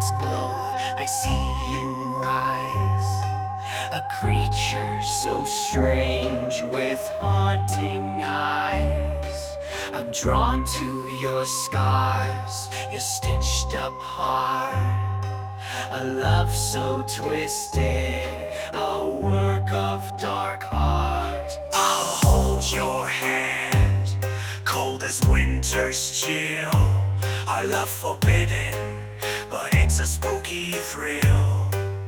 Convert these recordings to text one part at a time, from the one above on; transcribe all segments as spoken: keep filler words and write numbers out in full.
eyes glow, I see you rise. A creature so strange with haunting eyes. I'm drawn to your scars, your stitched up heart. A love so twisted, a work of dark art. I'll hold your hand, cold as winter's chill. Our love forbidden, but it's a spooky thrill.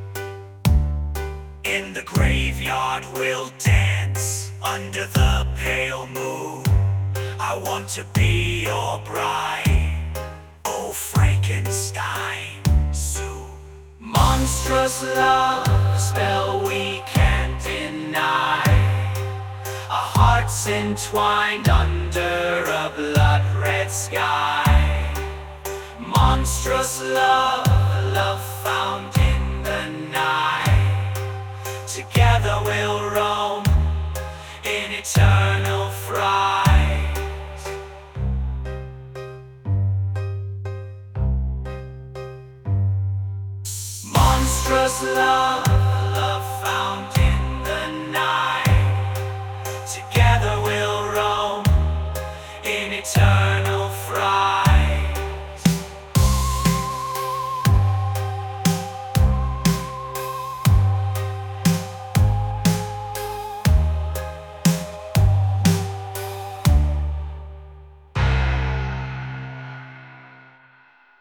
In the graveyard we'll dance, under the pale moon. I want to be your bride, oh Frankenstein, soon. Monstrous love, a spell we can't deny. Our hearts entwined under a blood-red sky. Monstrous love, love found